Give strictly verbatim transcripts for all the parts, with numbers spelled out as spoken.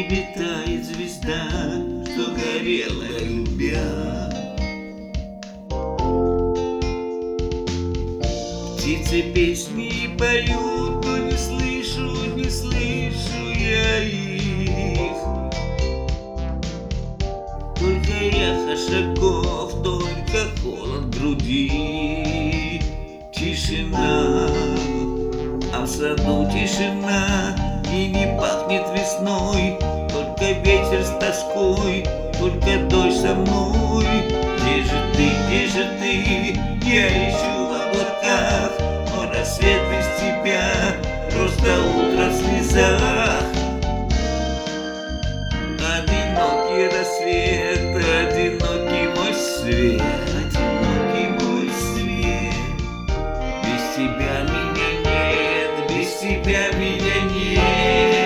небе тает звезда, что горела, любя. Птицы песни поют, но не слышу, не слышу я их. Только эхо шагов, только холод в груди. Тишина, а в саду тишина, и не пахнет весной. Только ветер с тоской, только дождь со мной. Где же ты, где же ты? Я ищу в облаках, но рассвет без тебя, просто утро в слезах. Одинокий рассвет, одинокий мой свет, одинокий мой свет. Без тебя меня нет, без тебя меня нет.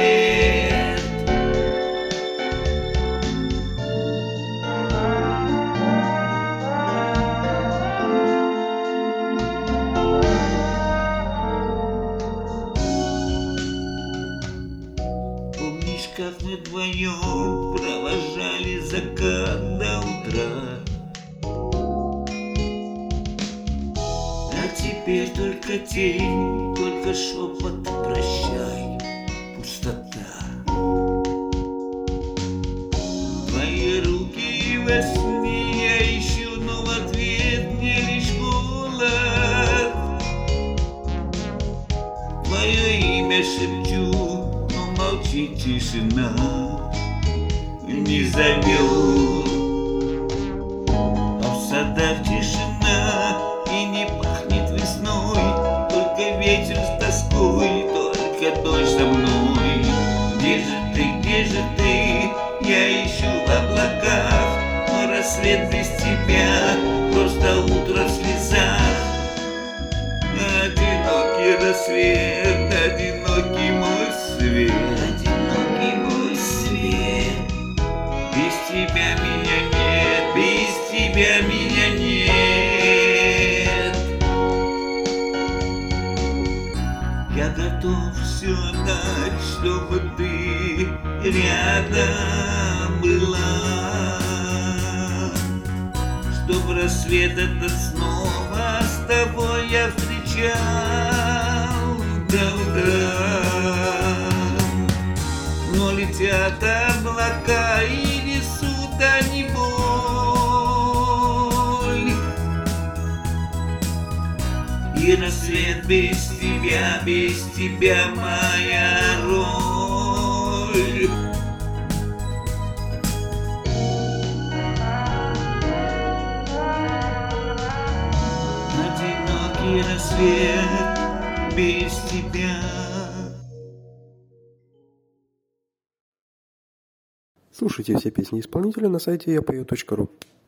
Помнишь, как мы вдвоем провожали закат до утра? А теперь только тень, только шепот, прощай, пустота. Твои руки во сне я ищу, но в ответ мне лишь голод. Твое имя шепчу, но молчит тишина, не зовет. А в садах тишина, и не пахнет весной. Только ветер с тоской, только дождь со мной. Где же ты, где же ты? Я ищу в облаках, но рассвет без тебя, просто утро в слезах. Одинокий рассвет, одинокий мой свет, одинокий мой свет. Без тебя меня нет, без тебя меня нет. Я готов все отдать, чтобы ты рядом была, чтоб рассвет этот снова с тобой я встречал до утра. Но летят облака и несут они боль. И рассвет без тебя, без тебя моя роль. Одинокий рассвет без тебя. Слушайте все песни исполнителя на сайте я пою точка ру.